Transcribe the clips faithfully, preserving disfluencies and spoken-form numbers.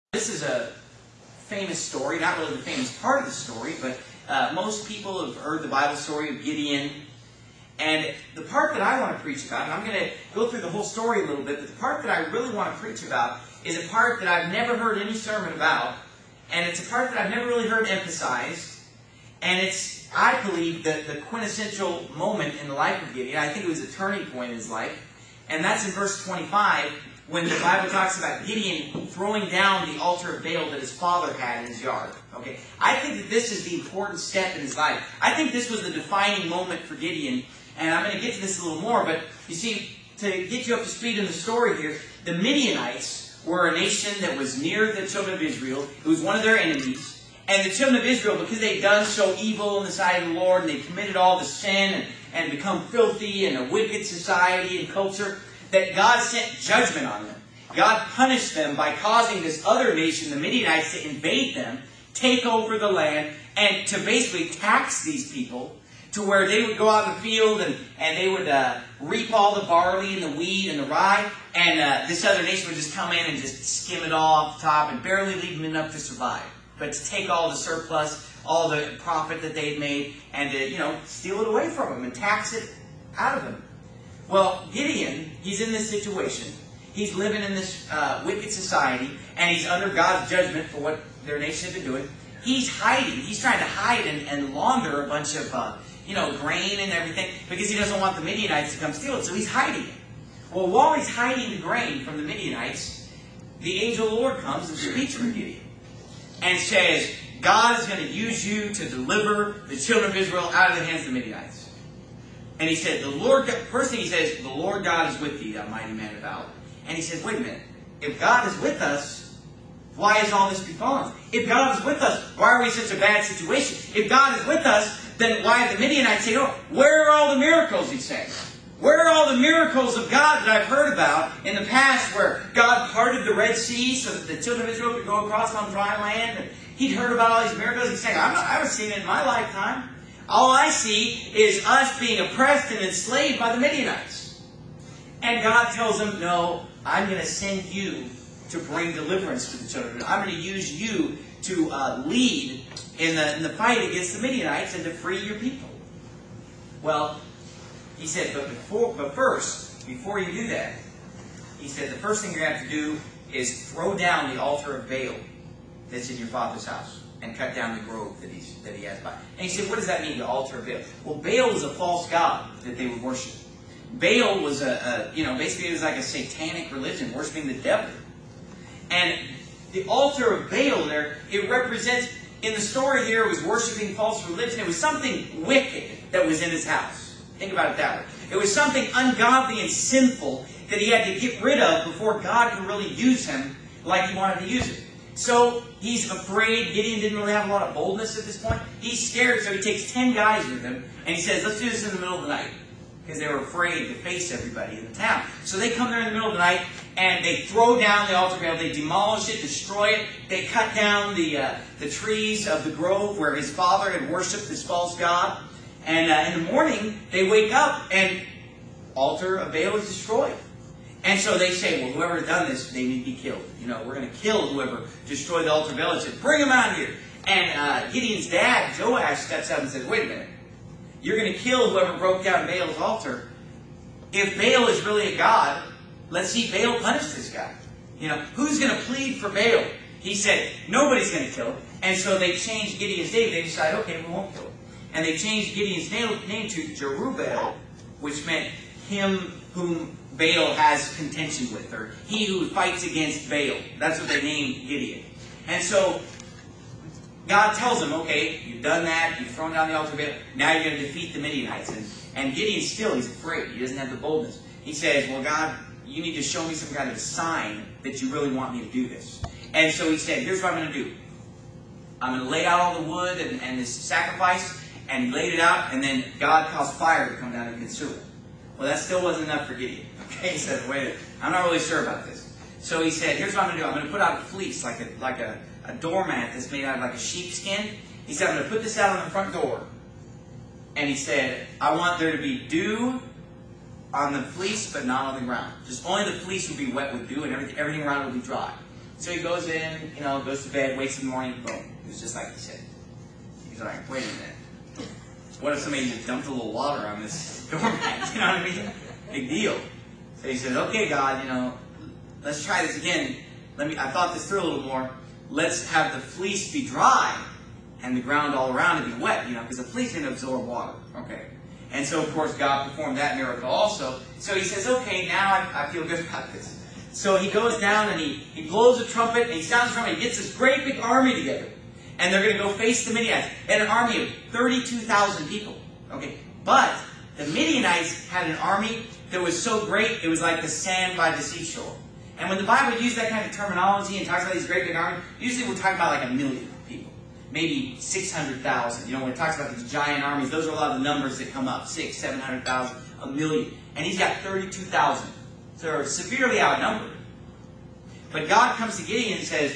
This is a famous story, not really the famous part of the story, but uh, most people have heard the Bible story of Gideon. And the part that I want to preach about, and I'm going to go through the whole story a little bit, but the part that I really want to preach about is a part that I've never heard any sermon about, and it's a part that I've never really heard emphasized, and it's, I believe, the, the quintessential moment in the life of Gideon. I think it was a turning point in his life, and that's in verse twenty-five, when the Bible talks about Gideon throwing down the altar of Baal that his father had in his yard. Okay, I think that this is the important step in his life. I think this was the defining moment for Gideon, and I'm going to get to this a little more, but you see, to get you up to speed in the story here, the Midianites were a nation that was near the children of Israel. It was one of their enemies. And the children of Israel, because they'd done so evil in the sight of the Lord, and they committed all the sin and, and become filthy and a wicked society and culture, that God sent judgment on them. God punished them by causing this other nation, the Midianites, to invade them, take over the land, and to basically tax these people to where they would go out in the field and, and they would uh, reap all the barley and the wheat and the rye, and uh, this other nation would just come in and just skim it all off the top and barely leave them enough to survive. But to take all the surplus, all the profit that they'd made, and to, you know, steal it away from them and tax it out of them. Well, Gideon, he's in this situation. He's living in this uh, wicked society, and he's under God's judgment for what their nation had been doing. He's hiding. He's trying to hide and, and launder a bunch of, uh, you know, grain and everything, because he doesn't want the Midianites to come steal it, so he's hiding it. Well, while he's hiding the grain from the Midianites, the angel of the Lord comes and speaks to Gideon and says, God is going to use you to deliver the children of Israel out of the hands of the Midianites. And he said, the Lord, first thing he says, the Lord God is with thee, thou mighty man of valor. And he said, wait a minute, if God is with us, why is all this befallen? If God is with us, why are we in such a bad situation? If God is with us, then why have the Midianites say, oh, where are all the miracles, he's saying? Where are all the miracles of God that I've heard about in the past, where God parted the Red Sea so that the children of Israel could go across on dry land? And he'd heard about all these miracles. He's saying, I'm not, I haven't seen it in my lifetime. All I see is us being oppressed and enslaved by the Midianites. And God tells him, no, I'm going to send you to bring deliverance to the children. I'm going to use you to uh, lead in the, in the fight against the Midianites and to free your people. Well, he said, but, before, but first, before you do that, he said, the first thing you're going to have to do is throw down the altar of Baal that's in your father's house and cut down the grove that, he's, that he has by. And he said, what does that mean, the altar of Baal? Well, Baal was a false god that they would worship. Baal was a, a, you know, basically it was like a satanic religion, worshiping the devil. And the altar of Baal there, it represents, in the story here, it was worshiping false religion. It was something wicked that was in his house. Think about it that way. It was something ungodly and sinful that he had to get rid of before God could really use him like he wanted to use him. So he's afraid. Gideon didn't really have a lot of boldness at this point. He's scared, so he takes ten guys with him, and he says, let's do this in the middle of the night. Because they were afraid to face everybody in the town. So they come there in the middle of the night, and they throw down the altar of Baal. They demolish it, destroy it. They cut down the, uh, the trees of the grove where his father had worshipped this false god. And uh, in the morning, they wake up, and altar of Baal is destroyed. And so they say, well, whoever done this, they need to be killed. You know, we're going to kill whoever destroyed the altar of Baal. And said, bring him out here. And uh, Gideon's dad, Joash, steps up and says, wait a minute. You're going to kill whoever broke down Baal's altar. If Baal is really a god, let's see Baal punish this guy. You know, who's going to plead for Baal? He said, nobody's going to kill him. And so they changed Gideon's name. They decided, okay, we won't kill him. And they changed Gideon's name, name to Jerubbaal, which meant him whom Baal has contention with, or he who fights against Baal. That's what they named Gideon. And so God tells him, okay, you've done that, you've thrown down the altar of Baal, now you're going to defeat the Midianites. And, and Gideon still, he's afraid. He doesn't have the boldness. He says, well, God, you need to show me some kind of a sign that you really want me to do this. And so he said, here's what I'm going to do. I'm going to lay out all the wood and, and this sacrifice, and he laid it out, and then God caused fire to come down and consume it. Well, that still wasn't enough for Gideon. Okay, he said, wait a minute, I'm not really sure about this. So he said, here's what I'm going to do. I'm going to put out a fleece, like a, like a, a doormat that's made out of like a sheepskin. He said, I'm going to put this out on the front door. And he said, I want there to be dew on the fleece, but not on the ground. Just only the fleece would be wet with dew, and everything, everything around it would be dry. So he goes in, you know, goes to bed, wakes in the morning, boom. It was just like he said. He's like, wait a minute. What if somebody just dumped a little water on this doormat? You know what I mean? Big deal. So he said, okay, God, you know, let's try this again. Let me. I thought this through a little more. Let's have the fleece be dry and the ground all around it be wet, you know, because the fleece can absorb water. Okay. And so, of course, God performed that miracle also. So he says, okay, now I, I feel good about this. So he goes down and he, he blows a trumpet and he sounds the trumpet. He gets this great big army together. And they're going to go face the Midianites. They had an army of thirty-two thousand people. Okay. But the Midianites had an army that was so great, it was like the sand by the seashore. And when the Bible uses that kind of terminology and talks about these great big armies, usually we're talking about like a million people. Maybe six hundred thousand. You know, when it talks about these giant armies, those are a lot of the numbers that come up. Six, seven hundred thousand, a million. And he's got thirty-two thousand. So they're severely outnumbered. But God comes to Gideon and says,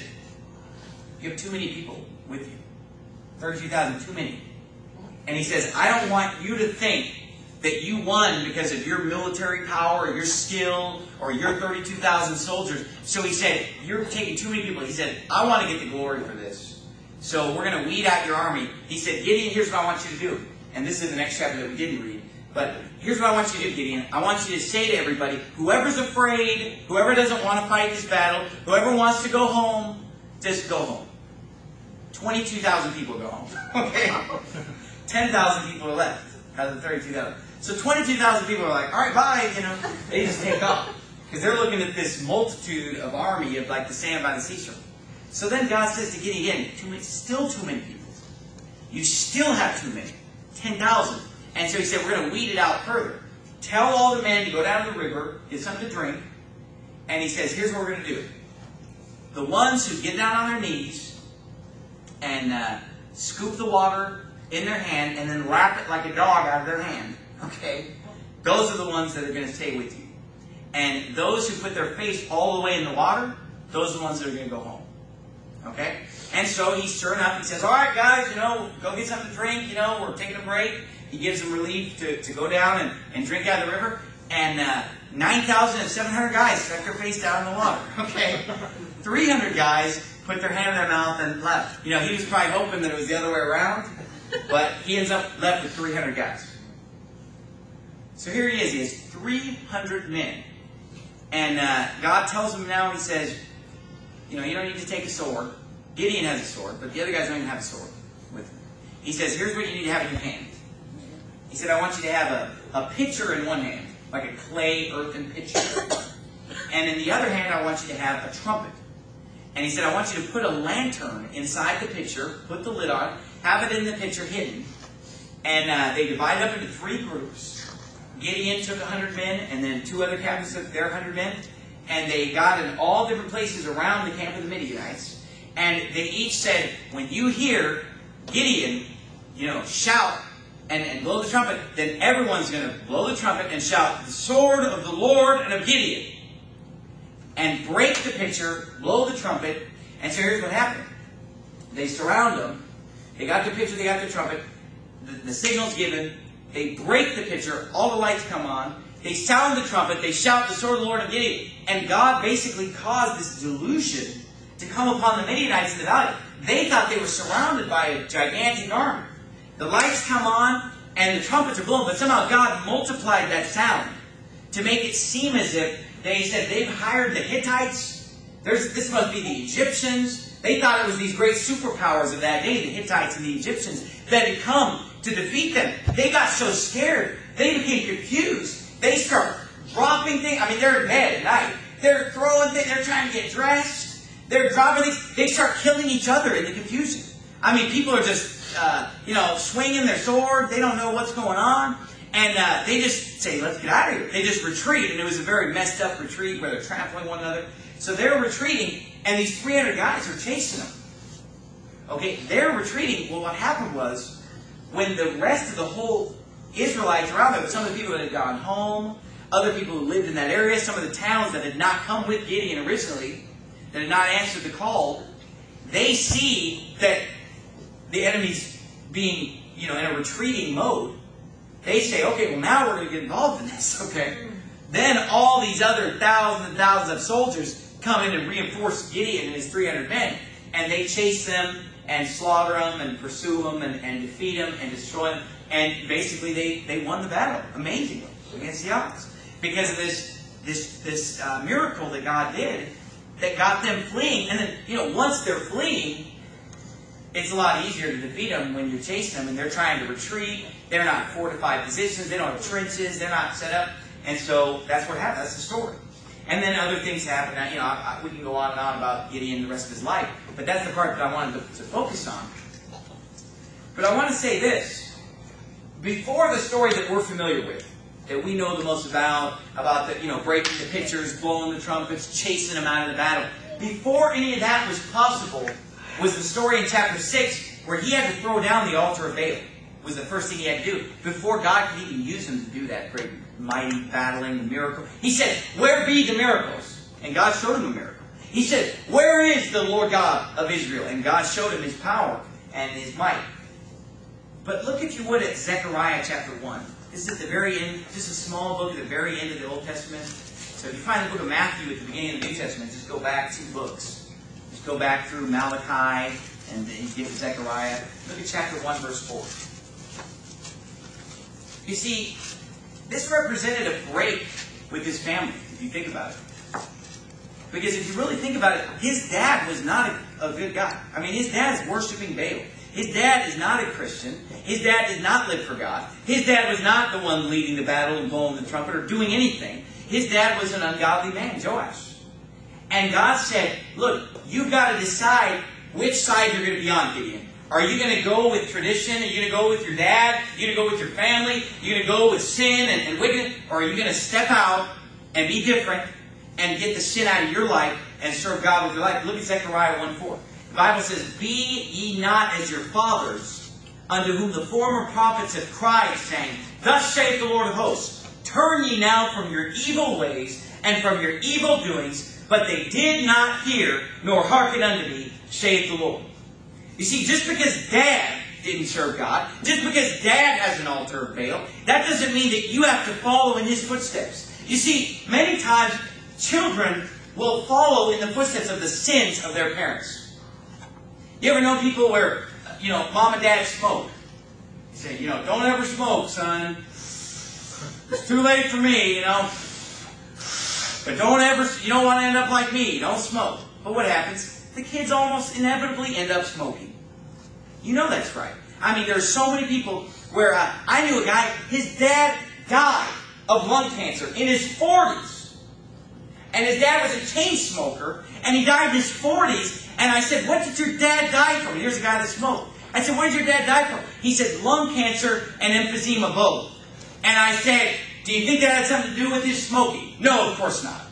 you have too many people with you. thirty-two thousand, too many. And he says, I don't want you to think that you won because of your military power or your skill or your thirty-two thousand soldiers. So he said, you're taking too many people. He said, I want to get the glory for this. So we're going to weed out your army. He said, Gideon, here's what I want you to do. And this is the next chapter that we didn't read. But here's what I want you to do, Gideon. I want you to say to everybody, whoever's afraid, whoever doesn't want to fight this battle, whoever wants to go home, just go home. twenty-two thousand people go home. Okay? ten thousand people are left out of the thirty-two thousand. So twenty-two thousand people are like, all right, bye, you know. They just take off. Because they're looking at this multitude of army of like the sand by the seashore. So then God says to Gideon, too many, still too many people. You still have too many. ten thousand. And so he said, we're going to weed it out further. Tell all the men to go down to the river, get something to drink. And he says, here's what we're going to do. The ones who get down on their knees and uh, scoop the water in their hand and then lap it like a dog out of their hand, okay, those are the ones that are going to stay with you. And those who put their face all the way in the water, those are the ones that are going to go home. Okay? And so he's stirring up. He says, all right, guys, you know, go get something to drink. You know, we're taking a break. He gives them relief to, to go down and, and drink out of the river. And uh, nine thousand seven hundred guys stuck their face down in the water. Okay? three hundred guys put their hand in their mouth and left. You know, he was probably hoping that it was the other way around. But he ends up left with three hundred guys. So here he is. He has three hundred men. And uh, God tells him now, he says, you know, you don't need to take a sword. Gideon has a sword, but the other guys don't even have a sword with them. He says, here's what you need to have in your hand. He said, I want you to have a, a pitcher in one hand, like a clay earthen pitcher. And in the other hand, I want you to have a trumpet. And he said, I want you to put a lantern inside the pitcher, put the lid on, have it in the pitcher hidden. And uh, they divided up into three groups. Gideon took one hundred men, and then two other captains took their one hundred men. And they got in all different places around the camp of the Midianites. And they each said, when you hear Gideon, you know, shout and, and blow the trumpet, then everyone's going to blow the trumpet and shout, the sword of the Lord and of Gideon. And break the pitcher, blow the trumpet. And so here's what happened. They surround them. They got the pitcher, they got the trumpet. The, the signal's given. They break the pitcher. All the lights come on. They sound the trumpet. They shout, the sword of the Lord of Gideon. And God basically caused this delusion to come upon the Midianites in the valley. They thought they were surrounded by a gigantic army. The lights come on and the trumpets are blown, but somehow God multiplied that sound to make it seem as if they said they've hired the Hittites. There's, this must be the Egyptians. They thought it was these great superpowers of that day, the Hittites and the Egyptians, that had come to defeat them. They got so scared, they became confused. They start dropping things. I mean, they're in bed at night. They're throwing things. They're trying to get dressed. They're dropping things. They start killing each other in the confusion. I mean, people are just, uh, you know, swinging their sword. They don't know what's going on. And uh, they just say, let's get out of here. They just retreat. And it was a very messed up retreat where they're trampling one another. So they're retreating, and these three hundred guys are chasing them. Okay, they're retreating. Well, what happened was, when the rest of the whole Israelites around there, some of the people that had gone home, other people who lived in that area, some of the towns that had not come with Gideon originally, that had not answered the call, they see that the enemy's being, you know, in a retreating mode. They say, okay, well now we're going to get involved in this, okay? Then all these other thousands and thousands of soldiers come in and reinforce Gideon and his three hundred men. And they chase them and slaughter them and pursue them and, and defeat them and destroy them. And basically they, they won the battle, amazingly, against the odds. Because of this, this, this uh, miracle that God did that got them fleeing. And then, you know, once they're fleeing, it's a lot easier to defeat them when you're chasing them and they're trying to retreat. They're not in fortified positions. They don't have trenches. They're not set up. And so that's what happened. That's the story. And then other things happen. You know, I, I, we can go on and on about Gideon the rest of his life. But that's the part that I wanted to, to focus on. But I want to say this. Before the story that we're familiar with, that we know the most about, about the, you know, breaking the pitchers, blowing the trumpets, chasing them out of the battle, before any of that was possible, was the story in chapter six where he had to throw down the altar of Baal. Was the first thing he had to do before God could even use him to do that great, mighty battling miracle. He said, "Where be the miracles?" And God showed him a miracle. He said, "Where is the Lord God of Israel?" And God showed him his power and his might. But look, if you would, at Zechariah chapter one. This is at the very end, just a small book at the very end of the Old Testament. So if you find the book of Matthew at the beginning of the New Testament, just go back two books. Just go back through Malachi and then you get to Zechariah. Look at chapter one, verse four. You see, this represented a break with his family, if you think about it. Because if you really think about it, his dad was not a, a good guy. I mean, his dad's worshiping Baal. His dad is not a Christian. His dad did not live for God. His dad was not the one leading the battle and blowing the trumpet or doing anything. His dad was an ungodly man, Joash. And God said, look, you've got to decide which side you're going to be on, Gideon. Are you going to go with tradition? Are you going to go with your dad? Are you going to go with your family? Are you going to go with sin and, and wickedness? Or are you going to step out and be different and get the sin out of your life and serve God with your life? Look at Zechariah one four. The Bible says, "Be ye not as your fathers, unto whom the former prophets have cried, saying, Thus saith the Lord of hosts, Turn ye now from your evil ways and from your evil doings, but they did not hear, nor hearken unto me, saith the Lord." You see, just because Dad didn't serve God, just because Dad has an altar of Baal, that doesn't mean that you have to follow in his footsteps. You see, many times children will follow in the footsteps of the sins of their parents. You ever know people where, you know, mom and dad smoke? You say, you know, don't ever smoke, son. It's too late for me, you know. But don't ever, you don't want to end up like me. Don't smoke. But what happens? The kids almost inevitably end up smoking. You know that's right. I mean, there's so many people where uh, I knew a guy, his dad died of lung cancer in his forties. And his dad was a chain smoker, and he died in his forties. And I said, "What did your dad die from?" Here's a guy that smoked. I said, "What did your dad die from?" He said, "Lung cancer and emphysema both." And I said, "Do you think that had something to do with his smoking?" "No, of course not."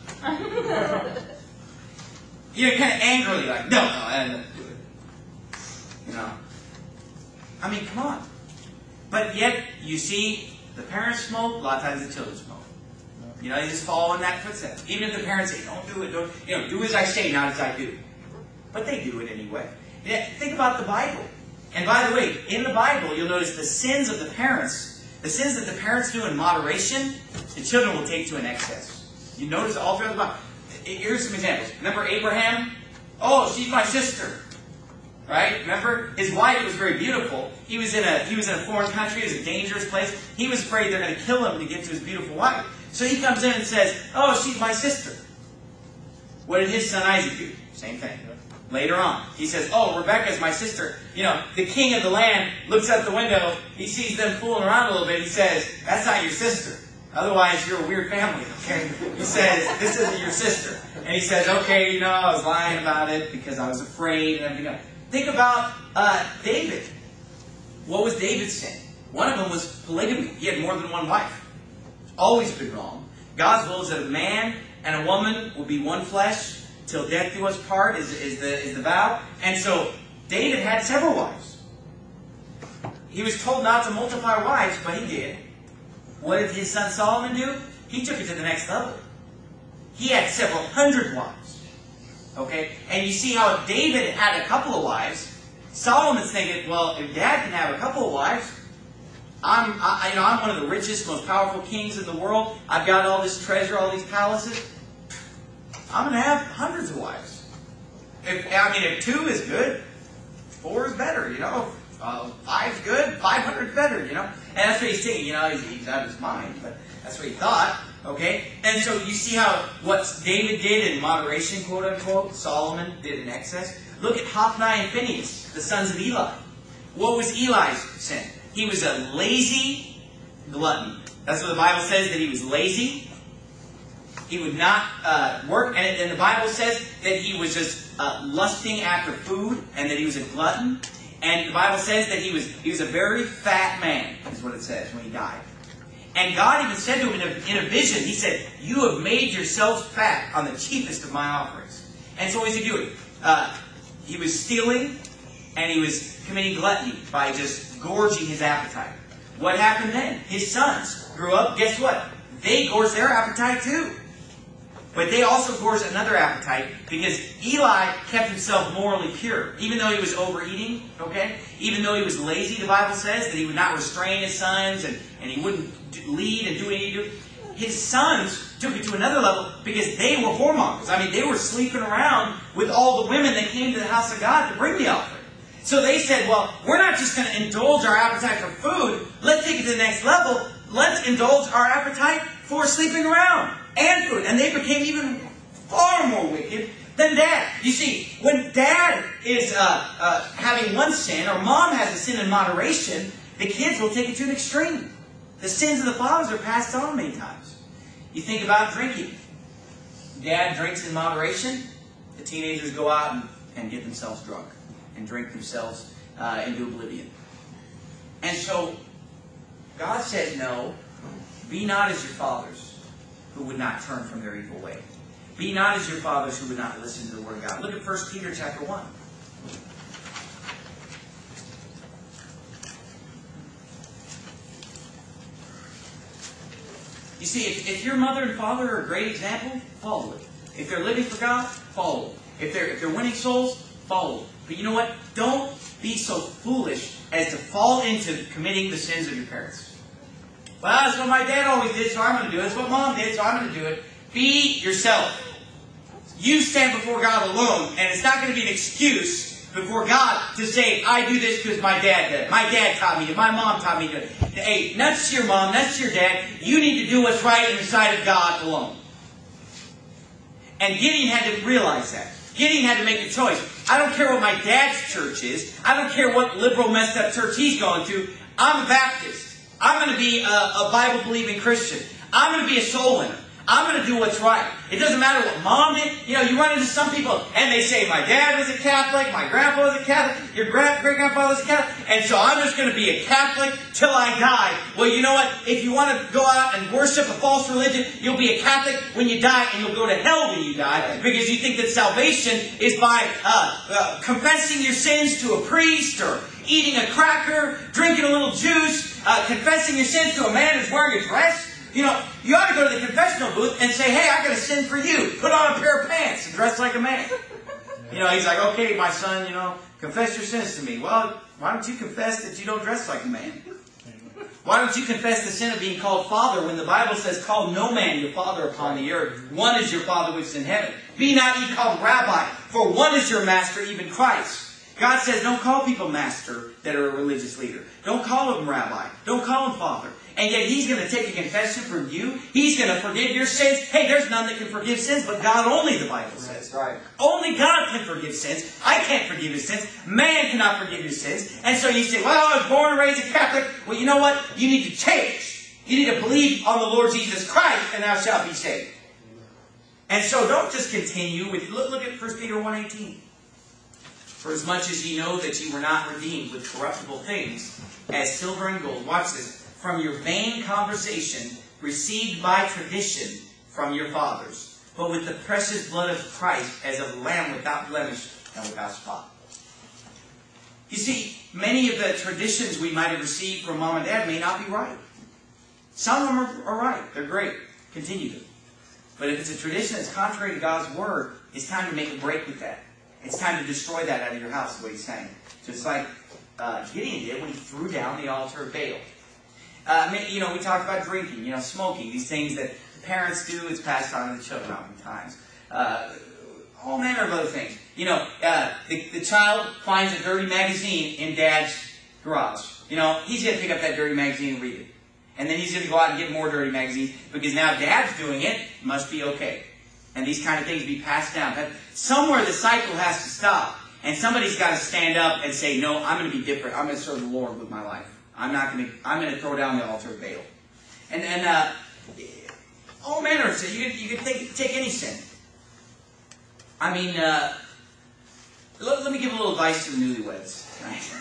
You know, kind of angrily, like, "No, no, I didn't do it." You know? I mean, come on. But yet, you see, the parents smoke, a lot of times the children smoke. You know, they just follow in that footsteps. Even if the parents say, "Don't do it, don't, you know, do as I say, not as I do." But they do it anyway. Yeah, think about the Bible. And by the way, in the Bible, you'll notice the sins of the parents, the sins that the parents do in moderation, the children will take to an excess. You notice all throughout the Bible. Here's some examples. Remember Abraham? Oh, she's my sister. Right? Remember? His wife was very beautiful. He was in a he was in a foreign country. It was a dangerous place. He was afraid they're going to kill him to get to his beautiful wife. So he comes in and says, "Oh, she's my sister." What did his son Isaac do? Same thing. Later on, he says, "Oh, Rebecca's my sister." You know, the king of the land looks out the window. He sees them fooling around a little bit. He says, "That's not your sister. Otherwise, you're a weird family." Okay? He says, "This isn't your sister." And he says, "Okay, you know, I was lying about it because I was afraid." And everything else. Think about uh, David. What was David's sin? One of them was polygamy. He had more than one wife. Always been wrong. God's will is that a man and a woman will be one flesh. Till death do us part is, is, the, is the vow. And so David had several wives. He was told not to multiply wives, but he did. What did his son Solomon do? He took it to the next level. He had several hundred wives. Okay? And you see how if David had a couple of wives, Solomon's thinking, well, if Dad can have a couple of wives, I'm, I, you know, I'm one of the richest, most powerful kings in the world. I've got all this treasure, all these palaces. I'm going to have hundreds of wives. If, I mean, if two is good, four is better, you know. Uh, five's good, five hundred is better, you know. And that's what he's thinking, you know, he's, he's out of his mind, but that's what he thought, okay. And so you see how what David did in moderation, quote unquote, Solomon did in excess. Look at Hophni and Phinehas, the sons of Eli. What was Eli's sin? He was a lazy glutton. That's what the Bible says, that he was lazy. He would not uh, work. And, and the Bible says that he was just uh, lusting after food and that he was a glutton. And the Bible says that he was he was a very fat man, is what it says, when he died. And God even said to him in a, in a vision, he said, you have made yourselves fat on the cheapest of my offerings. And so what was he doing? Uh, he was stealing and he was committing gluttony by just gorging his appetite. What happened then? His sons grew up, guess what? They gorged their appetite too. But they also gorged another appetite because Eli kept himself morally pure. Even though he was overeating, okay? Even though he was lazy, the Bible says that he would not restrain his sons and, and he wouldn't lead and do what he did. His sons took it to another level because they were whoremongers. I mean, they were sleeping around with all the women that came to the house of God to bring the offering. So they said, well, we're not just going to indulge our appetite for food. Let's take it to the next level. Let's indulge our appetite for sleeping around and food. And they became even far more wicked than Dad. You see, when Dad is uh, uh, having one sin, or Mom has a sin in moderation, the kids will take it to an extreme. The sins of the fathers are passed on many times. You think about drinking. Dad drinks in moderation. The teenagers go out and, and get themselves drunk and drink themselves uh, into oblivion. And so, God said, no, be not as your fathers, who would not turn from their evil way. Be not as your fathers, who would not listen to the word of God. Look at First Peter chapter one. You see, if, if your mother and father are a great example, follow it. If they're living for God, follow it. If they're, if they're winning souls, follow it. But you know what? Don't be so foolish as to fall into committing the sins of your parents. Well, that's what my dad always did, so I'm going to do it. That's what Mom did, so I'm going to do it. Be yourself. You stand before God alone, and it's not going to be an excuse before God to say, I do this because my dad did it. My dad taught me to. My mom taught me to. Hey, that's your mom, that's your dad. You need to do what's right in the sight of God alone. And Gideon had to realize that. Gideon had to make a choice. I don't care what my dad's church is. I don't care what liberal, messed up church he's going to. I'm a Baptist. I'm going to be a, a Bible-believing Christian. I'm going to be a soul winner. I'm going to do what's right. It doesn't matter what Mom did. You know, you run into some people and they say, my dad was a Catholic, my grandpa was a Catholic, your great-grandfather was a Catholic, and so I'm just going to be a Catholic till I die. Well, you know what? If you want to go out and worship a false religion, you'll be a Catholic when you die, and you'll go to hell when you die, because you think that salvation is by uh, uh, confessing your sins to a priest, or eating a cracker, drinking a little juice, uh, confessing your sins to a man who's wearing a dress. You know, you ought to go to the confessional booth and say, hey, I got a sin for you. Put on a pair of pants and dress like a man. You know, he's like, okay, my son, you know, confess your sins to me. Well, why don't you confess that you don't dress like a man? Why don't you confess the sin of being called father when the Bible says, call no man your father upon the earth. One is your Father which is in heaven. Be not ye called rabbi, for one is your master, even Christ. God says, don't call people master that are a religious leader. Don't call them rabbi. Don't call them father. And yet He's going to take a confession from you. He's going to forgive your sins. Hey, there's none that can forgive sins, but God only, the Bible says. Right. Only God can forgive sins. I can't forgive His sins. Man cannot forgive your sins. And so you say, well, I was born and raised a Catholic. Well, you know what? You need to change. You need to believe on the Lord Jesus Christ, and thou shalt be saved. And so don't just continue with, look, look at First Peter one eighteen. For as much as ye know that ye were not redeemed with corruptible things, as silver and gold, watch this, from your vain conversation received by tradition from your fathers, but with the precious blood of Christ as of a lamb without blemish and without spot. You see, many of the traditions we might have received from Mom and Dad may not be right. Some of them are, are right. They're great. Continue them. But if it's a tradition that's contrary to God's Word, it's time to make a break with that. It's time to destroy that out of your house, is what He's saying. Just like uh, Gideon did when he threw down the altar of Baal. Uh, you know, we talked about drinking, you know, smoking, these things that the parents do, it's passed on to the children oftentimes. uh, all manner of other things. You know, uh, the, the child finds a dirty magazine in Dad's garage. You know, he's going to pick up that dirty magazine and read it. And then he's going to go out and get more dirty magazines because now Dad's doing it. It must be okay. And these kind of things be passed down. But somewhere the cycle has to stop. And somebody's got to stand up and say, no, I'm going to be different. I'm going to serve the Lord with my life. I'm not going to, I'm going to throw down the altar of Baal. And, and uh, all manner of sin. You could, you could take, take any sin. I mean, uh, let, let me give a little advice to the newlyweds tonight.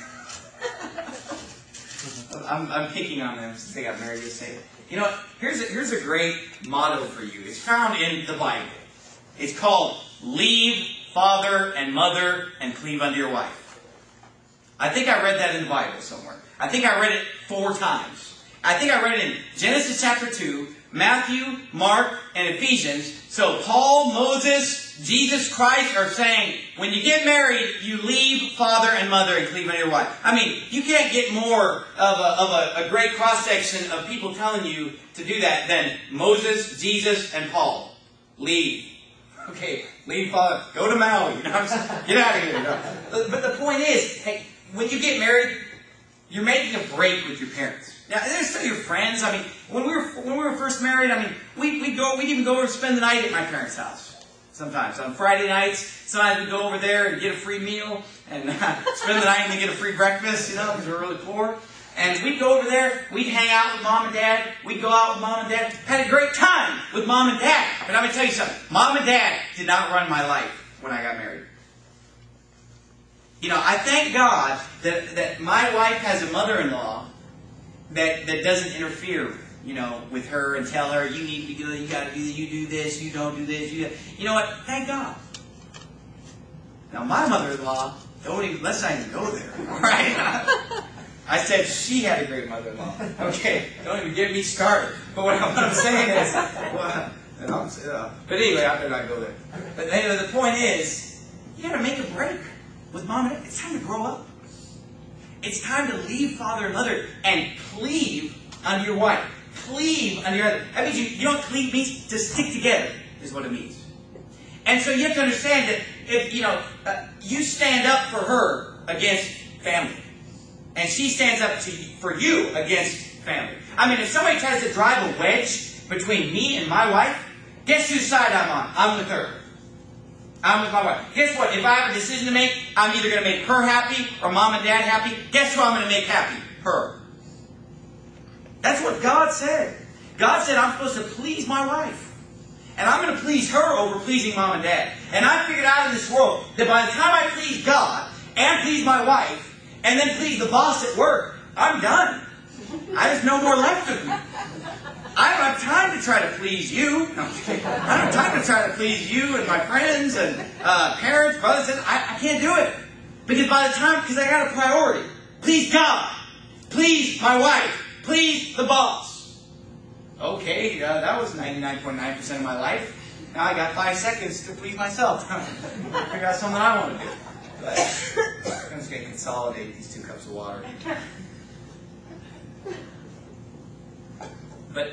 I'm, I'm picking on them since they got married this day. You know what? Here's a, here's a great motto for you. It's found in the Bible. It's called, leave father and mother and cleave unto your wife. I think I read that in the Bible somewhere. I think I read it four times. I think I read it in Genesis chapter two, Matthew, Mark, and Ephesians. So Paul, Moses, Jesus Christ are saying, when you get married, you leave father and mother and cleave unto your wife. I mean, you can't get more of a, of a, a great cross-section of people telling you to do that than Moses, Jesus, and Paul. Leave. Okay, leave father. Go to Maui. You know, get out of here. No. But, but the point is, hey, when you get married, you're making a break with your parents. Now, they're still your friends. I mean, when we were when we were first married, I mean, we we'd go we'd even go over and spend the night at my parents' house. Sometimes on Friday nights, sometimes we'd go over there and get a free meal and uh, spend the night and get a free breakfast, you know, because we were really poor. And we'd go over there, we'd hang out with Mom and Dad, we'd go out with Mom and Dad, had a great time with Mom and Dad. But I'm going to tell you something, Mom and Dad did not run my life when I got married. You know, I thank God that, that my wife has a mother-in-law that, that doesn't interfere, you know, with her and tell her, you need to do it, you got to do this, you do this, you don't do this. You, you know what? Thank God. Now, my mother-in-law, don't even, let's not even go there, right? I said she had a great mother-in-law. Okay, don't even get me started. But what I'm, what I'm saying is, well, uh, but anyway, I better not go there. But anyway, the point is, you got to make a break with Mom and Dad. It's time to grow up. It's time to leave father and mother and cleave unto your wife. Cleave unto your other. That means you, you don't cleave, means to stick together, is what it means. And so you have to understand that if, you know, uh, you stand up for her against family. And she stands up to for you against family. I mean, if somebody tries to drive a wedge between me and my wife, guess whose side I'm on? I'm with her. I'm with my wife. Guess what? If I have a decision to make, I'm either going to make her happy or Mom and Dad happy. Guess who I'm going to make happy? Her. That's what God said. God said I'm supposed to please my wife. And I'm going to please her over pleasing Mom and Dad. And I figured out in this world that by the time I please God and please my wife, and then please the boss at work, I'm done. I have no more left of me. I don't have time to try to please you. No, I don't have time to try to please you and my friends and uh, parents, brothers. And I, I can't do it. Because by the time, because I got a priority. Please God. Please my wife. Please the boss. Okay, uh, that was ninety-nine point nine percent of my life. Now I got five seconds to please myself. I got something I want to do. But I'm just going to consolidate these two cups of water. But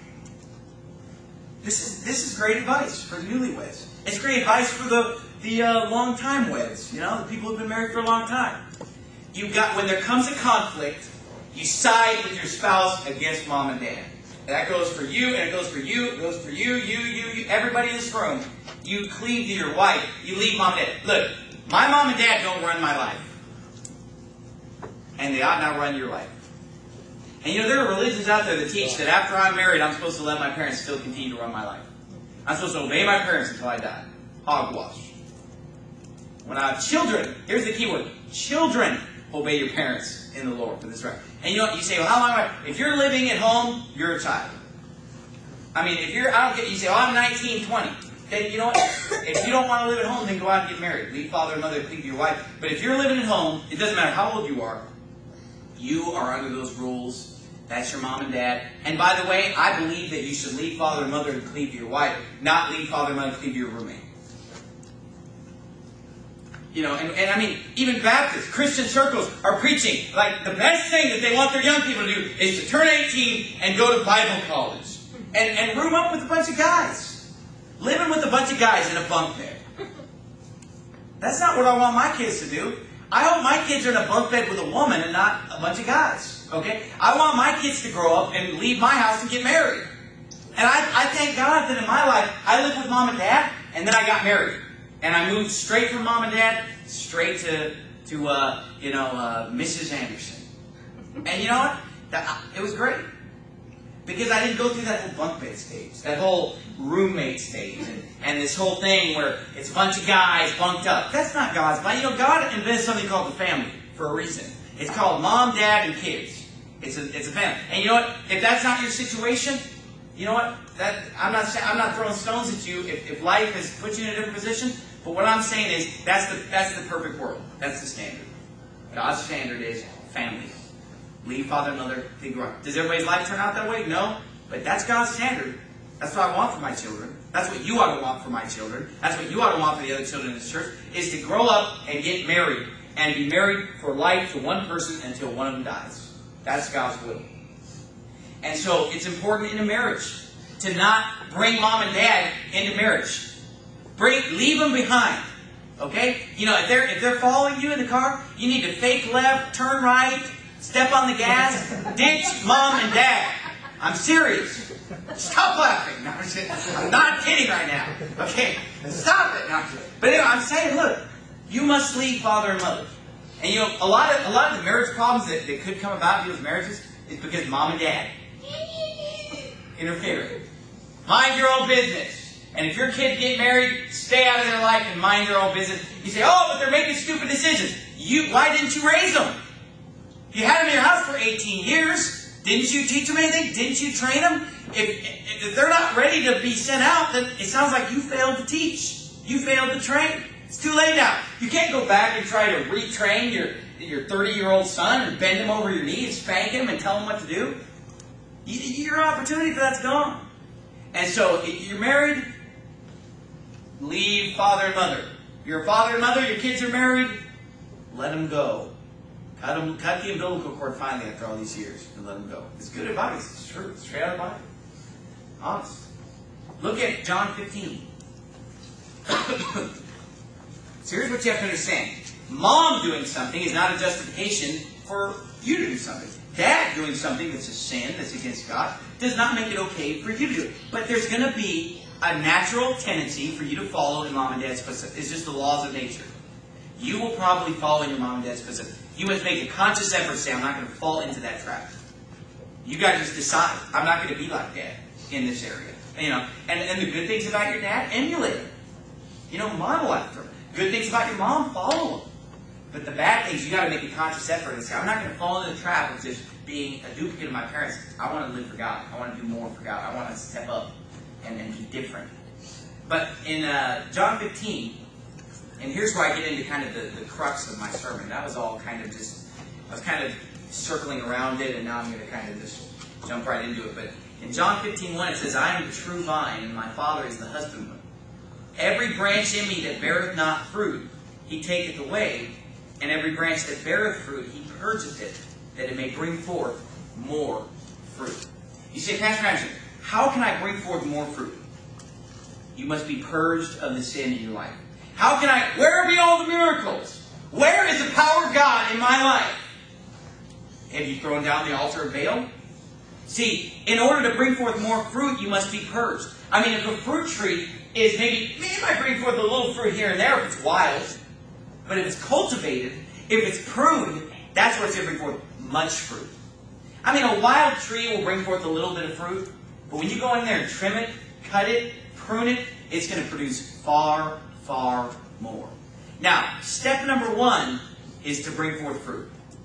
this is this is great advice for the newlyweds. It's great advice for the the uh, long time weds. You know, the people who've been married for a long time. You got when there comes a conflict, you side with your spouse against Mom and Dad. And that goes for you, and it goes for you, it goes for you, you, you, you, everybody in this room. You cleave to your wife. You leave Mom and Dad. Look. My mom and dad don't run my life. And they ought not run your life. And you know, there are religions out there that teach that after I'm married, I'm supposed to let my parents still continue to run my life. I'm supposed to obey my parents until I die. Hogwash. When I have children, here's the key word. Children obey your parents in the Lord. For this right. And you know what? You say, well, how long am I? If you're living at home, you're a child. I mean, if you're, I don't get, you say, oh, I'm nineteen, twenty. Then you know what? If you don't want to live at home, then go out and get married. Leave father and mother, cleave to your wife. But if you're living at home, it doesn't matter how old you are. You are under those rules. That's your mom and dad. And by the way, I believe that you should leave father and mother and cleave to your wife, not leave father and mother and cleave to your roommate. You know, and, and I mean, even Baptists, Christian circles are preaching like the best thing that they want their young people to do is to turn eighteen and go to Bible college. And, and room up with a bunch of guys. living with a bunch of guys in a bunk bed. That's not what I want my kids to do. I hope my kids are in a bunk bed with a woman and not a bunch of guys. Okay? I want my kids to grow up and leave my house and get married. And I, I thank God that in my life, I lived with mom and dad, and then I got married. And I moved straight from mom and dad, straight to, to uh, you know, uh, Missus Anderson. And you know what? That, it was great. Because I didn't go through that whole bunk bed stage, that whole roommate stage, and, and this whole thing where it's a bunch of guys bunked up. That's not God's plan. You know, God invented something called the family for a reason. It's called mom, dad, and kids. It's a, it's a family. And you know what? If that's not your situation, you know what? That I'm not I'm not throwing stones at you if, if life has put you in a different position. But what I'm saying is that's the that's the perfect world. That's the standard. God's standard is family. Leave father and mother, they grow up. Does everybody's life turn out that way? No. But that's God's standard. That's what I want for my children. That's what you ought to want for my children. That's what you ought to want for the other children in this church, is to grow up and get married. And be married for life to one person until one of them dies. That's God's will. And so it's important in a marriage to not bring mom and dad into marriage. Bring, leave them behind. Okay? You know, if they're, if they're following you in the car, you need to fake left, turn right, step on the gas, ditch mom and dad. I'm serious. Stop laughing. No, I'm, just, I'm not kidding right now. Okay? Stop it. No, but anyway, I'm saying, look, you must leave father and mother. And you know, a lot of a lot of the marriage problems that, that could come about in those marriages is because mom and dad interfere. Mind your own business. And if your kids get married, stay out of their life and mind their own business. You say, oh, but they're making stupid decisions. You, why didn't you raise them? You had them in your house for eighteen years. Didn't you teach them anything? Didn't you train them? If, if they're not ready to be sent out, then it sounds like you failed to teach. You failed to train. It's too late now. You can't go back and try to retrain your your thirty-year-old son and bend him over your knee and spank him and tell him what to do. You, your opportunity for that's gone. And so, if you're married, leave father and mother. If you're a father and mother, your kids are married, let them go. Cut, them, cut the umbilical cord finally after all these years and let them go. It's good advice. It's true. It's straight out of the Bible. Honest. Look at John fifteen. So here's what you have to understand. Mom doing something is not a justification for you to do something. Dad doing something that's a sin, that's against God, does not make it okay for you to do it. But there's going to be a natural tendency for you to follow in mom and dad's footsteps. It's just the laws of nature. You will probably follow in your mom and dad's footsteps. You must make a conscious effort to say, I'm not going to fall into that trap. You got to just decide, I'm not going to be like dad in this area. You know, and, and the good things about your dad, emulate them. You know, model after them. Good things about your mom, follow them. But the bad things, you got to make a conscious effort and say, I'm not going to fall into the trap of just being a duplicate of my parents. I want to live for God. I want to do more for God. I want to step up and, and be different. But in uh, John fifteen, and here's where I get into kind of the, the crux of my sermon. That was all kind of just, I was kind of circling around it, and now I'm going to kind of just jump right into it. But in John fifteen one, it says, I am the true vine, and my Father is the husbandman. Every branch in me that beareth not fruit, he taketh away, and every branch that beareth fruit, he purgeth it, that it may bring forth more fruit. You say, Pastor Anderson, how can I bring forth more fruit? You must be purged of the sin in your life. How can I, where be all the miracles? Where is the power of God in my life? Have you thrown down the altar of Baal? See, in order to bring forth more fruit, you must be purged. I mean, if a fruit tree is maybe, maybe it might bring forth a little fruit here and there if it's wild. But if it's cultivated, if it's pruned, that's where it's going to bring forth much fruit. I mean, a wild tree will bring forth a little bit of fruit. But when you go in there and trim it, cut it, prune it, it's going to produce far, far more. Now, step number one is to bring forth fruit.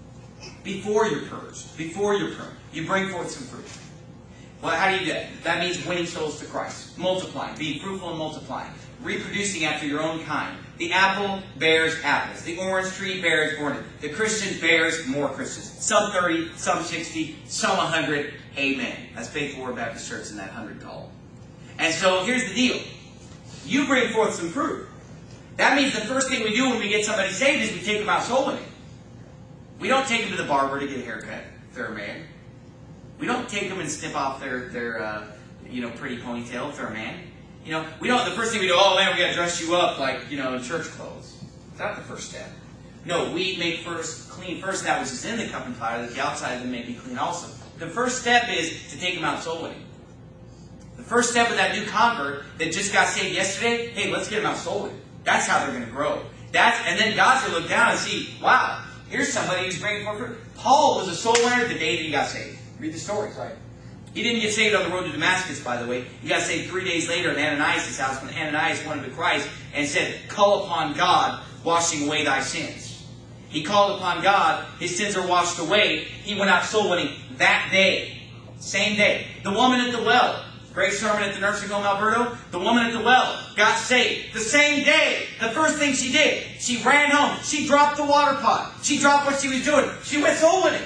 Before you're purged, before you're pruned, you bring forth some fruit. Well, how do you do that? That means winning souls to Christ. Multiplying, being fruitful and multiplying. Reproducing after your own kind. The apple bears apples. The orange tree bears oranges. The Christian bears more Christians. Some thirty, some sixty, some one hundred. Amen. That's Faithful Word Baptist Church in that hundred column. And so here's the deal. You bring forth some fruit. That means the first thing we do when we get somebody saved is we take them out soul winning. We don't take them to the barber to get a haircut if they're a man. We don't take them and snip off their, their uh, you know, pretty ponytail if they're a man. You know, we don't, the first thing we do, oh man, we got to dress you up like, you know, in church clothes. It's not the first step. No, we make first clean first that which is in the cup and platter, that the outside of them may be clean also. The first step is to take them out soul winning. The first step of that new convert that just got saved yesterday, hey, let's get them out soul winning. That's how they're going to grow. That's, and then God's going to look down and see, wow, here's somebody who's bringing forth fruit. Paul was a soul winner the day that he got saved. Read the stories, right? He didn't get saved on the road to Damascus, by the way. He got saved three days later in Ananias' house when Ananias went to Christ and said, call upon God, washing away thy sins. He called upon God. His sins are washed away. He went out soul winning that day. Same day. The woman at the well. Great sermon at the nursing home, Alberto. The woman at the well got saved. The same day. The first thing she did, she ran home. She dropped the water pot. She dropped what she was doing. She went soul winning.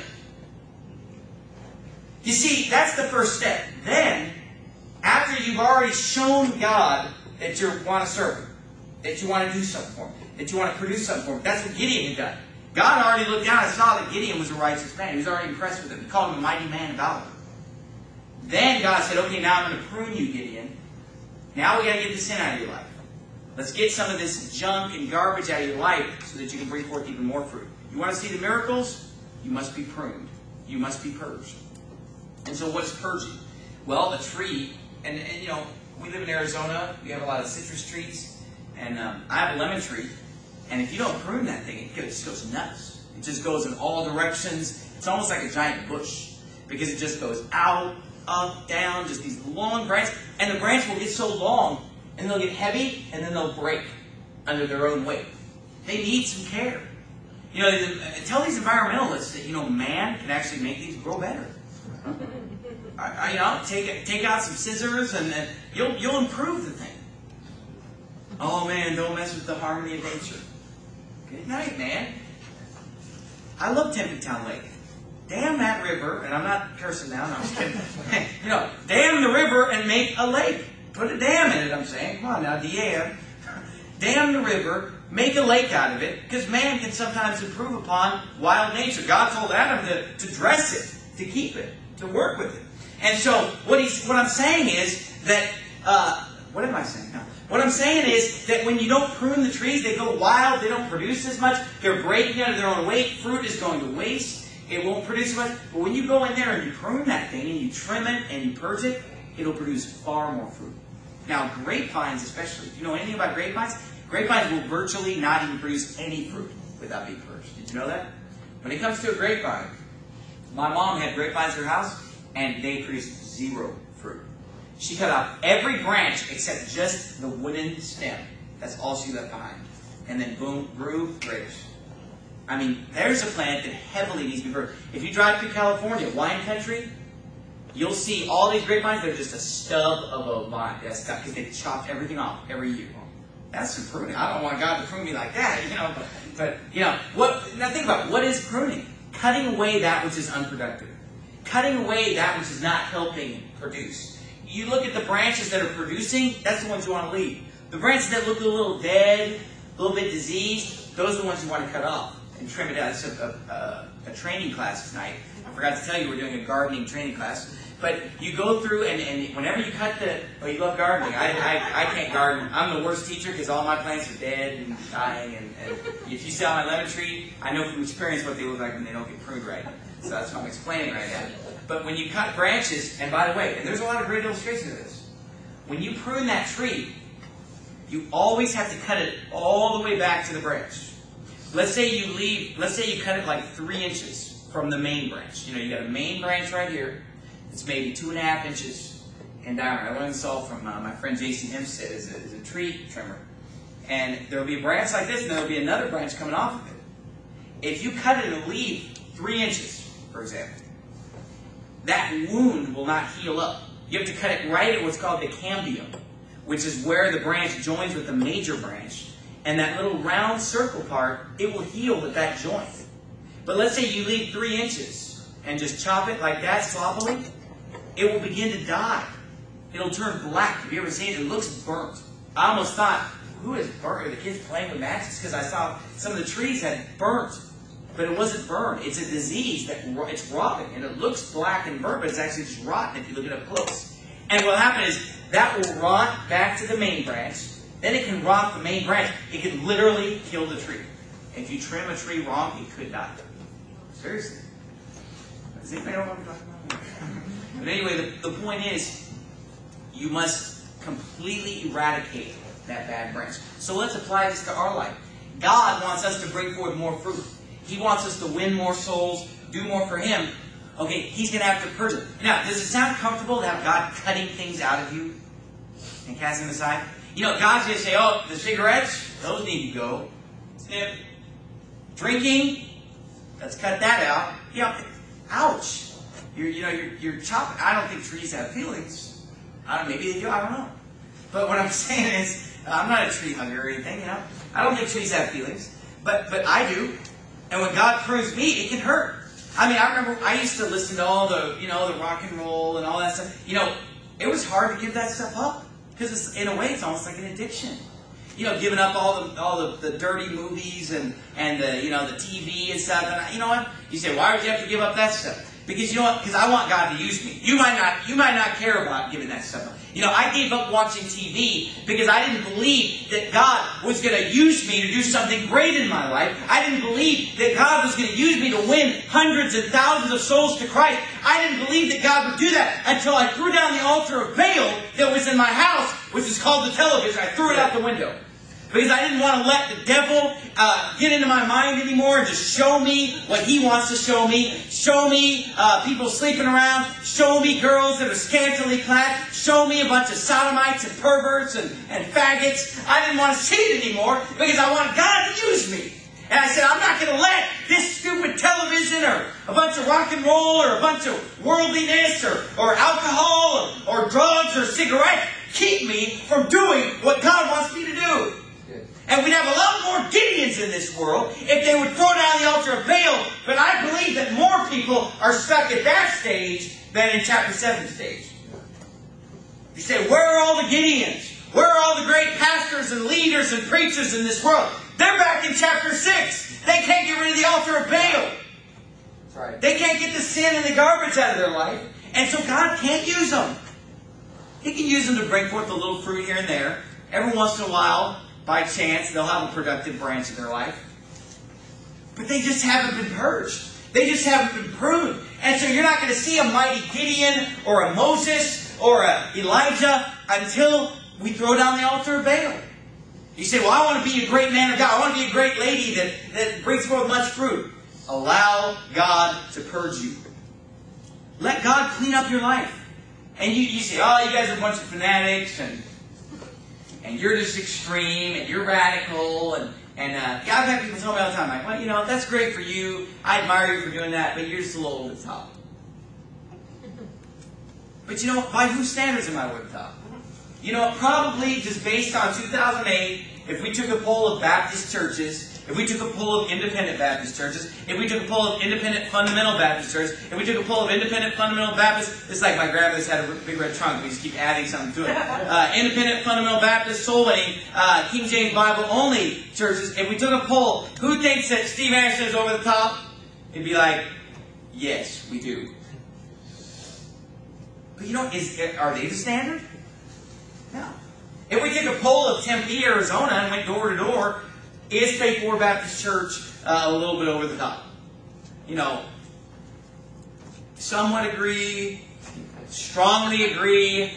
You see, that's the first step. Then, after you've already shown God that you want to serve Him, that you want to do something for Him, that you want to produce something for Him, that's what Gideon had done. God already looked down and saw that Gideon was a righteous man. He was already impressed with him. He called him a mighty man of valor. Then God said, okay, now I'm going to prune you, Gideon. Now we got to get the sin out of your life. Let's get some of this junk and garbage out of your life so that you can bring forth even more fruit. You want to see the miracles? You must be pruned. You must be purged. And so what is purging? Well, a tree, and, and you know, we live in Arizona. We have a lot of citrus trees. And um, I have a lemon tree. And if you don't prune that thing, it just goes nuts. It just goes in all directions. It's almost like a giant bush. Because it just goes out, up, down, just these long branches. And the branch will get so long, and they'll get heavy, and then they'll break under their own weight. They need some care. You know, tell these environmentalists that, you know, man can actually make these grow better. I, I, you know, take take out some scissors, and, and you'll you'll improve the thing. Oh man, don't mess with the harmony of nature. Good night, man. I love Tempe Town Lake. Dam that river, and I'm not cursing now, no, I'm just kidding. You know, dam the river and make a lake. Put a dam in it, I'm saying. Come on now, dam. Dam the river, make a lake out of it, because man can sometimes improve upon wild nature. God told Adam to, to dress it, to keep it, to work with it. And so, what he's what I'm saying is that, uh, what am I saying now? What I'm saying is that when you don't prune the trees, they go wild, they don't produce as much, they're breaking under their own weight, fruit is going to waste, it won't produce as much. But when you go in there and you prune that thing, and you trim it, and you purge it, it'll produce far more fruit. Now, grapevines especially, if you know anything about grapevines, grapevines will virtually not even produce any fruit without being purged. Did you know that? When it comes to a grapevine, my mom had grapevines in her house, and they produced zero fruit. She cut out every branch except just the wooden stem. That's all she left behind. And then boom, grew grapes. I mean, there's a plant that heavily needs to be purged. If you drive through California, wine country, you'll see all these grapevines, they're just a stub of a vine. That's because they chopped everything off every year. That's some pruning. I don't want God to prune me like that, you know. But, but you know, what? Now think about it. What is pruning? Cutting away that which is unproductive. Cutting away that which is not helping produce. You look at the branches that are producing, that's the ones you want to leave. The branches that look a little dead, a little bit diseased, those are the ones you want to cut off and trim it out. It's a, a, a training class tonight. I forgot to tell you we're doing a gardening training class. But you go through, and, and whenever you cut the... Oh, you love gardening. I, I, I can't garden. I'm the worst teacher because all my plants are dead and dying. And, and if you saw my lemon tree, I know from experience what they look like when they don't get pruned right. So that's what I'm explaining right now. But when you cut branches, and by the way, and there's a lot of great illustrations of this. When you prune that tree, you always have to cut it all the way back to the branch. Let's say you leave, let's say you cut it like three inches from the main branch. You know, you got a main branch right here. It's maybe two and a half inches in diameter. I learned this all from uh, my friend Jason Hempstead as a, as a tree trimmer. And there will be a branch like this, and there will be another branch coming off of it. If you cut it and leave three inches, for example, that wound will not heal up. You have to cut it right at what's called the cambium, which is where the branch joins with the major branch. And that little round circle part, it will heal with that joint. But let's say you leave three inches and just chop it like that sloppily, it will begin to die. It'll turn black. Have you ever seen it? It looks burnt. I almost thought, who is burnt? Are the kids playing with matches? Because I saw some of the trees had burnt. But it wasn't burned. It's a disease that it's rotting. And it looks black and burnt, but it's actually just rotten if you look it up close. And what happened is that will rot back to the main branch. Then it can rot the main branch. It can literally kill the tree. If you trim a tree wrong, it could die. Seriously. Does anybody know what I'm talking about? But anyway, the, the point is, you must completely eradicate that bad branch. So let's apply this to our life. God wants us to bring forth more fruit. He wants us to win more souls, do more for Him. Okay, He's going to have to purge it. Now, does it sound comfortable to have God cutting things out of you and casting them aside? You know, God's going to say, oh, the cigarettes, those need to go. Snip. Drinking, let's cut that out. You know, ouch. You're, you know, you're, you're chopping. I don't think trees have feelings. I don't, maybe they do, I don't know. But what I'm saying is, I'm not a tree hugger or anything, you know. I don't think trees have feelings. But, but I do. And when God prunes me, it can hurt. I mean, I remember I used to listen to all the, you know, the rock and roll and all that stuff. You know, it was hard to give that stuff up. Because in a way, it's almost like an addiction. You know, giving up all the all the, the dirty movies and, and the, you know, the T V and stuff. And I, you know what? You say, why would you have to give up that stuff? Because you know what? Because I want God to use me. You might not you might not care about giving that stuff up. You know, I gave up watching T V because I didn't believe that God was going to use me to do something great in my life. I didn't believe that God was going to use me to win hundreds and thousands of souls to Christ. I didn't believe that God would do that until I threw down the altar of Baal that was in my house, which is called the television. I threw it out the window. Because I didn't want to let the devil uh, get into my mind anymore and just show me what he wants to show me. Show me uh, people sleeping around. Show me girls that are scantily clad. Show me a bunch of sodomites and perverts and, and faggots. I didn't want to see it anymore because I wanted God to use me. And I said, I'm not going to let this stupid television or a bunch of rock and roll or a bunch of worldliness or, or alcohol or, or drugs or cigarettes keep me from doing what God wants me to do. And we'd have a lot more Gideons in this world if they would throw down the altar of Baal. But I believe that more people are stuck at that stage than in chapter seven stage. You say, where are all the Gideons? Where are all the great pastors and leaders and preachers in this world? They're back in chapter six. They can't get rid of the altar of Baal. That's right. They can't get the sin and the garbage out of their life. And so God can't use them. He can use them to bring forth a little fruit here and there. Every once in a while, by chance, they'll have a productive branch in their life. But they just haven't been purged. They just haven't been pruned. And so you're not going to see a mighty Gideon or a Moses or a Elijah until we throw down the altar of Baal. You say, well, I want to be a great man of God. I want to be a great lady that, that brings forth much fruit. Allow God to purge you. Let God clean up your life. And you, you say, oh, you guys are a bunch of fanatics and And you're just extreme, and you're radical, and, and uh, yeah, I've had people tell me all the time, like, well, you know, that's great for you, I admire you for doing that, but you're just a little over the top. But you know, by whose standards am I over the top? You know, probably just based on two thousand eight, if we took a poll of Baptist churches, if we took a poll of independent Baptist churches, if we took a poll of independent fundamental Baptist churches, if we took a poll of independent fundamental Baptist, it's like my grandmother's had a big red trunk, we just keep adding something to it. Uh, independent fundamental Baptist, soul winning, uh, King James Bible only churches, if we took a poll, who thinks that Steve Anderson is over the top? It'd be like, yes, we do. But you know, is, are they the standard? No. If we took a poll of Tempe, Arizona, and went door to door, is Faith War Baptist Church uh, a little bit over the top? You know, some would agree, strongly agree,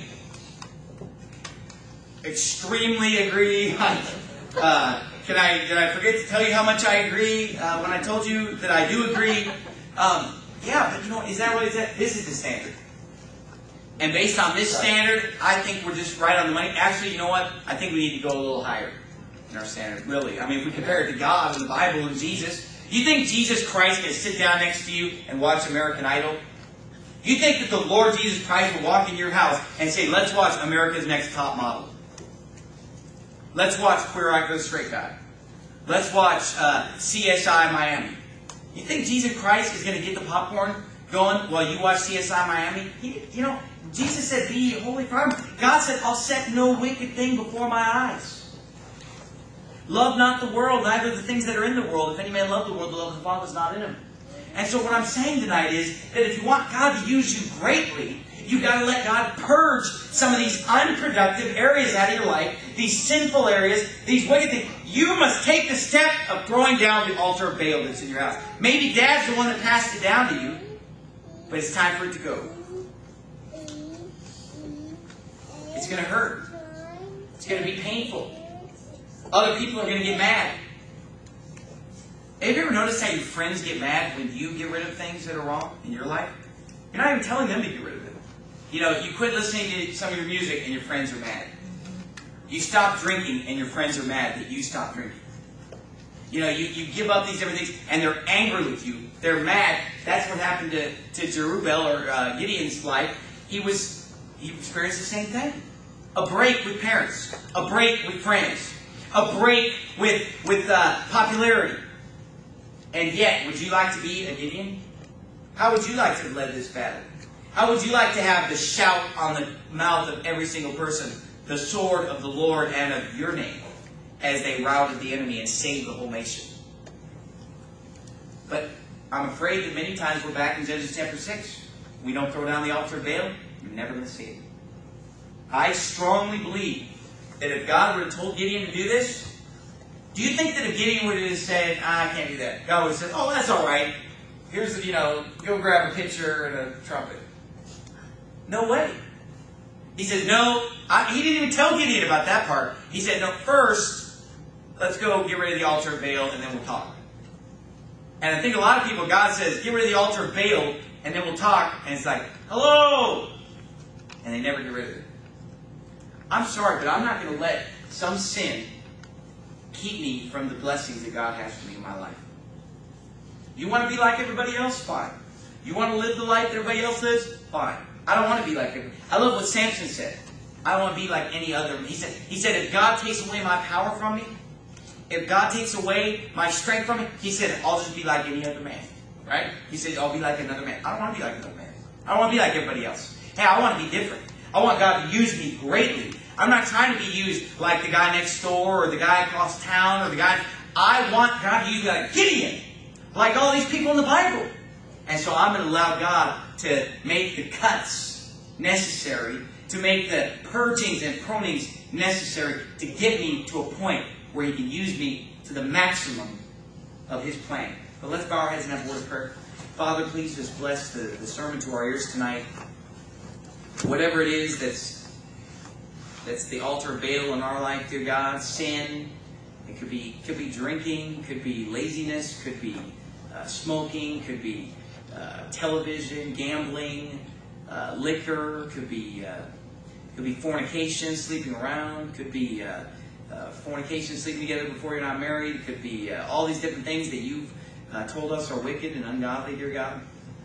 extremely agree. uh, can I did I forget to tell you how much I agree uh, when I told you that I do agree? Um, yeah, but you know, is that what is that? This is the standard. And based on this standard, I think we're just right on the money. Actually, you know what? I think we need to go a little higher in our standard, really. I mean, if we compare it to God and the Bible and Jesus, do you think Jesus Christ can sit down next to you and watch American Idol? Do you think that the Lord Jesus Christ will walk in your house and say, let's watch America's Next Top Model? Let's watch Queer Eye for the Straight Guy. Let's watch uh, C S I Miami. You think Jesus Christ is going to get the popcorn going while you watch C S I Miami? He, you know, Jesus said, be ye holy forever. God said, I'll set no wicked thing before my eyes. Love not the world, neither the things that are in the world. If any man love the world, the love of the Father is not in him. And so what I'm saying tonight is that if you want God to use you greatly, You've got to let God purge some of these unproductive areas out of your life, these sinful areas, these wicked things. You must take the step of throwing down the altar of Baal that's in your house. Maybe Dad's the one that passed it down to you, but it's time for it to go. It's going to hurt. It's going to be painful. Other people are going to get mad. Have you ever noticed how your friends get mad when you get rid of things that are wrong in your life? You're not even telling them to get rid of it. You know, you quit listening to some of your music and your friends are mad. You stop drinking and your friends are mad that you stopped drinking. You know, you, you give up these different things and they're angry with you. They're mad. That's what happened to, to Jerubbaal or uh, Gideon's life. He was he experienced the same thing. A break with parents. A break with friends. A break with, with uh, popularity. And yet, would you like to be a Gideon? How would you like to have led this battle? How would you like to have the shout on the mouth of every single person, the sword of the Lord and of your name, as they routed the enemy and saved the whole nation? But I'm afraid that many times we're back in Judges chapter six. We don't throw down the altar of Baal, you're never going to see it. I strongly believe that if God would have told Gideon to do this, do you think that if Gideon would have just said, ah, I can't do that, God would have said, oh, that's all right. Here's, the, you know, go grab a pitcher and a trumpet. No way. He said, no. I, he didn't even tell Gideon about that part. He said, no, first, let's go get rid of the altar of Baal and then we'll talk. And I think a lot of people, God says, get rid of the altar of Baal and then we'll talk. And it's like, hello. And they never get rid of it. I'm sorry, but I'm not going to let some sin keep me from the blessings that God has for me in my life. You want to be like everybody else? Fine. You want to live the life that everybody else lives? Fine. I don't want to be like everybody. I love what Samson said. I don't want to be like any other. He said, he said, if God takes away my power from me, if God takes away my strength from me, he said, I'll just be like any other man. Right? He said, I'll be like another man. I don't want to be like another man. I don't want to be like everybody else. Hey, I want to be different. I want God to use me greatly. I'm not trying to be used like the guy next door or the guy across town or the guy. I want God to use me like Gideon. Like all these people in the Bible. And so I'm going to allow God to make the cuts necessary, to make the purgings and prunings necessary to get me to a point where He can use me to the maximum of His plan. But let's bow our heads and have a word of prayer. Father, please just bless the, the sermon to our ears tonight. Whatever it is that's, that's the altar of Baal in our life, dear God, sin, it could be, could be drinking, could be laziness, could be uh, smoking, could be uh, television, gambling, uh, liquor, could be uh, could be fornication, sleeping around, could be uh, uh, fornication, sleeping together before you're not married, could be uh, all these different things that you've uh, told us are wicked and ungodly, dear God.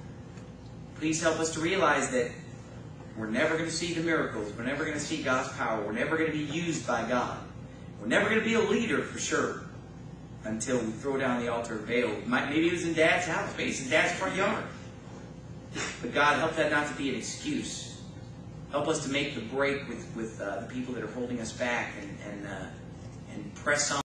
Please help us to realize that we're never going to see the miracles. We're never going to see God's power. We're never going to be used by God. We're never going to be a leader for sure until we throw down the altar of Baal. Maybe it was in Dad's house. Maybe it's in Dad's front yard. But God, help that not to be an excuse. Help us to make the break with, with uh, the people that are holding us back and, and, uh, and press on.